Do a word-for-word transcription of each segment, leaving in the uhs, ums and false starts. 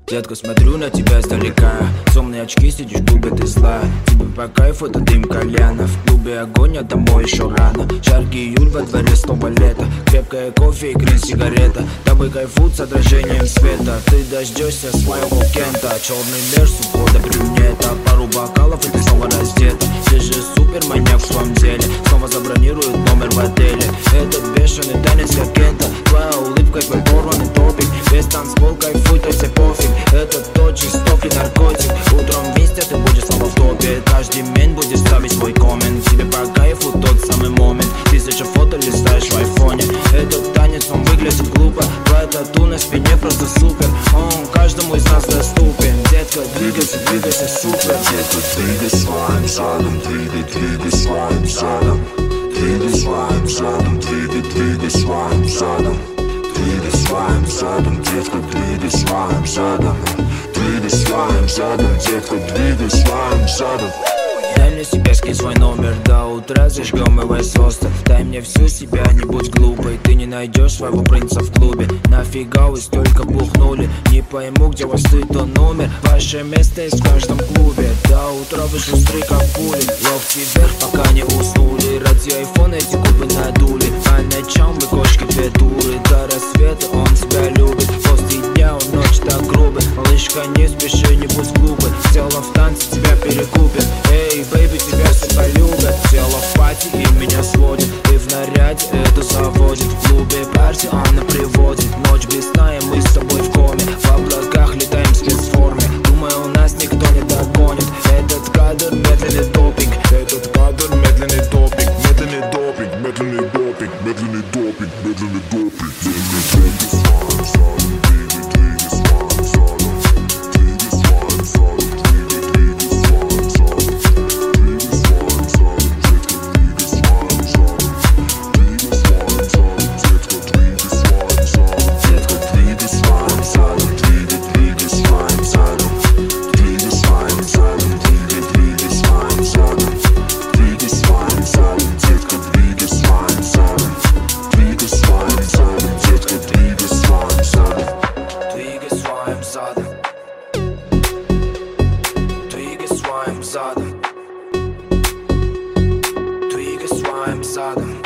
Детка, смотрю на тебя издалека. Темные очки, сидишь в клубе, ты зла. Тебе по кайфу, это дым кальяна. В клубе огонь, а домой еще рано. Жаркий июль, во дворе снова лето. Крепкое кофе и грин сигарета. Тобой кайфуют с отражением света. Ты дождешься своего Кента. Черный мерз, ухода брюнета. Пару бокалов и ты снова раздета. Ты же супер маньяк в своем деле. Снова забронирует номер в отеле. Этот бешеный танец как Кента. Твоя улыбка, твой порванный топик. Весь танцпол кайфует, то все пофиг. Это тот жестокий наркотик. Утром вместе ты будешь снова в топе. Каждый день будешь ставить свой коммент. Тебе по кайфу тот самый момент. Тысяча фото листаешь в айфоне. Этот танец, он выглядит глупо. Твоя тату на спине просто супер. Он каждому из нас доступен. Детка, двигайся, двигайся, супер. Детка, двигай своим задом. Двигай, двигай своим задом. Двигай своим задом. Двигай, двигай своим задом. Двигай своим задом, детка, двигай своим задом. Двигай своим задом, детка, двигай своим задом. Дай мне сибирский свой номер, до утра зажгем его весь остров. Дай мне всю себя, не будь глупой. Ты не найдешь своего принца в клубе. Нафига вы столько бухнули? Не пойму, где вас ты, то номер. Ваше место есть в каждом клубе. До утра вы шустры, как пули. Локти вверх, пока не уснули. Ради айфона эти губы надули. По ночам вы кошки две дуры. До рассвета он тебя любит. После дня он ночь так грубый. Малышка, не спеши, не будь глупой. Тело в танце тебя перекупит. Эй, бэйби, тебя все полюбят. Тело в пати и меня сводит. Ты в наряде, это заводит. В клубе парти она приводит. Ночь без сна и мы с тобой в коме. В облаках летаем в спецформе. Думаю, у нас никто не догонит. Этот кадр медленный допинг. Этот кадр медленный допинг. Медленный допинг, медленный допинг, медленный допинг, медленный допинг. Медленный допинг, своим задом, двигай, двигай своим задом. Двигай своим задом, двигай, двигай своим задом. Двигай своим задом, детка, двигай своим задом. Двигай своим задом, детка, двигай своим задом. Детка, двигай своим задом, двигай, двигай своим задом. Двигай своим задом, двигай, двигай своим задом. Двигай своим задом, детка, двигай своим задом. Двигай своим задом, детка, двигай своим задом. Двигай своим задом. Двигай своим задом. Двигай своим задом.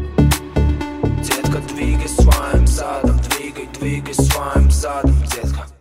Детка, двигай своим задом. Двигай, двигай своим задом, детка.